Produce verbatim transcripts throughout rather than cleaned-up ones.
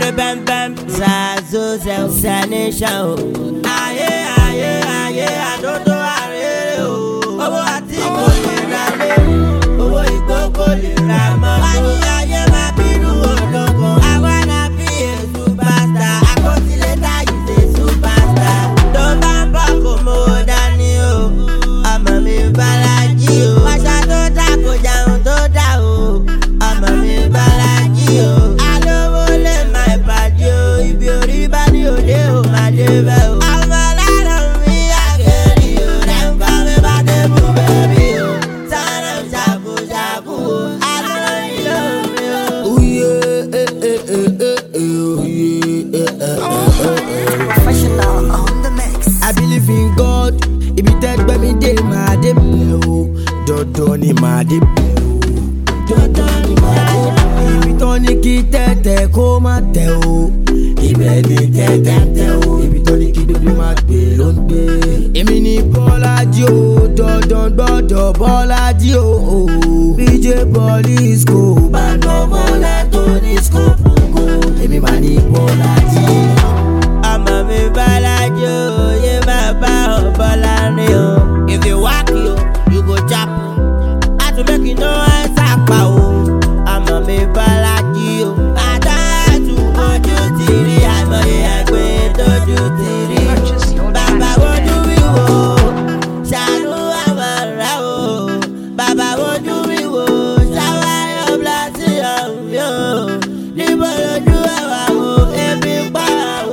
Ebe bam bam, Zazo zel sanisha. Aye aye aye, adodo are o. Owo ati ko le rale, owo ikoko le ramo. Ani aye ma binu ologo. I wanna be a superstar. I go till later you say superstar. Don't bam bam mo dani o. Ama mi balaji o. Masha to da ko jaun to da o. Ama mi balaji o. I believe in God. If you take me, they mad they blow. Don't ni mad they blow. Don't ni mad. If you don't get that, they come at you. If you get that, if you don't get the mad, they don't pay. Emi ni Bolaji, don't don't don't Bolaji. B J Police go, Bando Bola to disco. Emi mani Bolaji. Ama mi balajo, ye baba balani o. If you walk you, you go chop. I to make you know I sapa o. Ama mi balaji o. Ada tu oju tiri, ama ye agbe doju tiri. Baba woju mi wo, shanu amara o. Baba woju mi wo, shawa yo blasi on yo. Nibo loju awa o, ebi pa.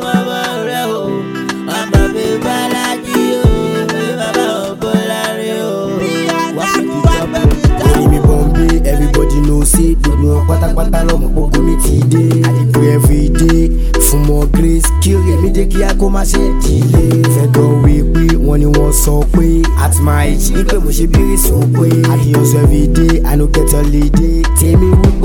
Everybody knows it, don't know what I want. I love my today. I pray every day for more grace. Kill me, take care, come and say delay. Fed we we when you want so way. At my age, you can be so way. I use every day, I don't get a lady. Tell me what.